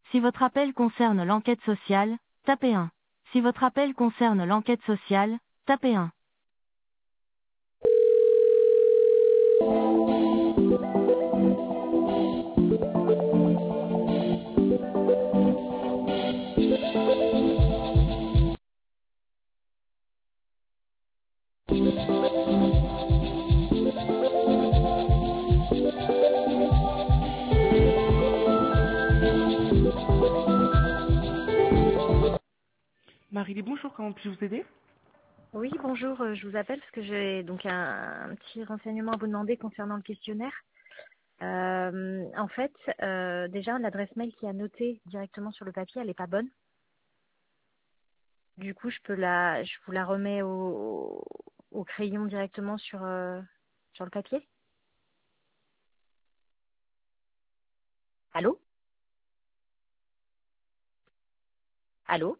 Si votre appel concerne l'enquête sociale, tapez 1. Si votre appel concerne l'enquête sociale, tapez 1. Marie, bonjour, comment puis-je vous aider? Oui, bonjour, je vous appelle parce que j'ai donc un petit renseignement à vous demander concernant le questionnaire. En fait, déjà, l'adresse mail qui est notée directement sur le papier, elle n'est pas bonne. Du coup, je vous la remets au crayon directement sur le papier. Allô? Allô?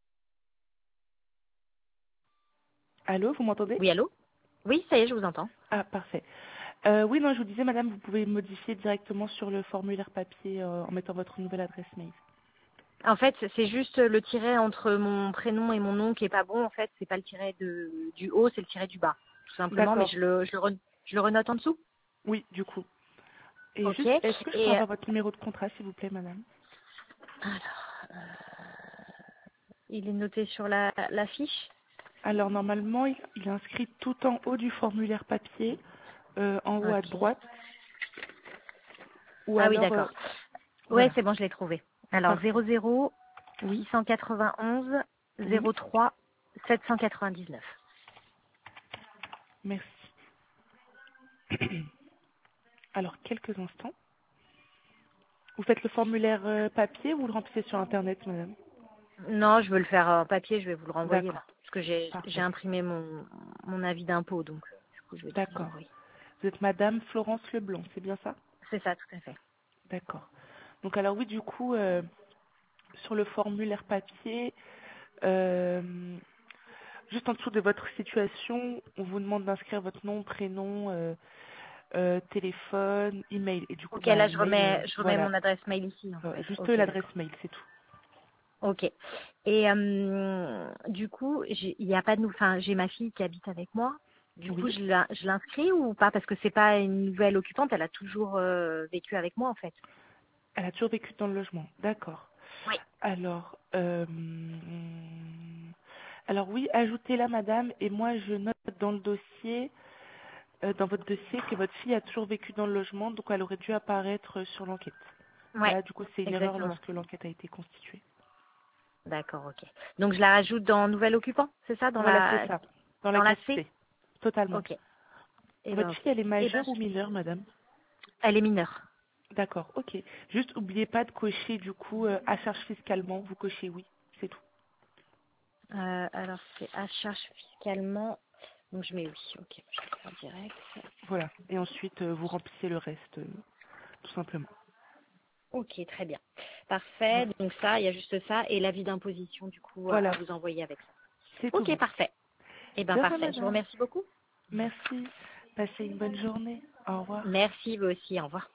Allô, vous m'entendez? Oui, allô? Oui, ça y est, je vous entends. Ah, parfait. Oui, non, je vous disais, madame, vous pouvez modifier directement sur le formulaire papier en mettant votre nouvelle adresse mail. En fait, c'est juste le tiret entre mon prénom et mon nom qui est pas bon. En fait, c'est pas le tiret du haut, c'est le tiret du bas, tout simplement. Mais D'accord, je le renote en dessous. oui, du coup. Et Ok. juste, est-ce que je peux Et avoir votre numéro de contrat, s'il vous plaît, madame? alors, il est noté sur la fiche. Alors, normalement, il est inscrit tout en haut du formulaire papier, en haut à Ok. droite, ou Ah oui, alors, d'accord. Ouais, voilà, c'est bon, je l'ai trouvé. Alors parfait. 00 Oui, 691 oui, 03 799. merci. Alors, quelques instants. Vous faites le formulaire papier ou vous le remplissez sur Internet, madame? Non, je veux le faire en papier, je vais vous le renvoyer là. D'accord, Parce que j'ai parfait. imprimé mon avis d'impôt, donc du coup je vais tout vous D'accord. envoyer. Vous êtes madame Florence Leblanc, c'est bien ça? C'est ça, tout à fait. D'accord. Donc alors oui, du coup, sur le formulaire papier, euh, juste en dessous de votre situation, on vous demande d'inscrire votre nom, prénom, téléphone, email. Et du coup, Ok, bah, là email, je remets voilà, mon adresse mail ici en fait. juste Ok, l'adresse d'accord. mail, c'est tout. Ok. Et du coup, il y a pas de enfin, j'ai ma fille qui habite avec moi. Du coup, Oui, je l'inscris ou pas parce que c'est pas une nouvelle occupante, elle a toujours vécu avec moi en fait. elle a toujours vécu dans le logement. D'accord. Oui. Alors, alors oui, ajoutez-la, madame, et moi je note dans le dossier, dans votre dossier, que votre fille a toujours vécu dans le logement, donc elle aurait dû apparaître sur l'enquête. Ouais, Là, du coup, c'est une erreur exactement. lorsque l'enquête a été constituée. D'accord, ok. Donc je la rajoute dans nouvel occupant, c'est ça, Voilà, c'est ça, dans la dans la case C. C. Totalement. Ok. Eh ben Votre ok. fille, elle est Eh ben majeure ou mineure, madame? elle est mineure. D'accord, ok. Juste, oubliez pas de cocher, du coup, à charge fiscalement. Vous cochez oui, c'est tout. Alors c'est à charge fiscalement. Donc je mets oui. Ok, je vais faire direct. Voilà. Et ensuite, vous remplissez le reste, tout simplement. Ok, très bien. Parfait. Donc ça, il y a juste ça et l'avis d'imposition du coup à Voilà, vous envoyer avec ça. c'est tout Ok, bon. parfait. Eh ben De rien, parfait. Je vous madame. remercie beaucoup. Merci. Passez une bonne journée. Au revoir. Merci vous aussi. Au revoir.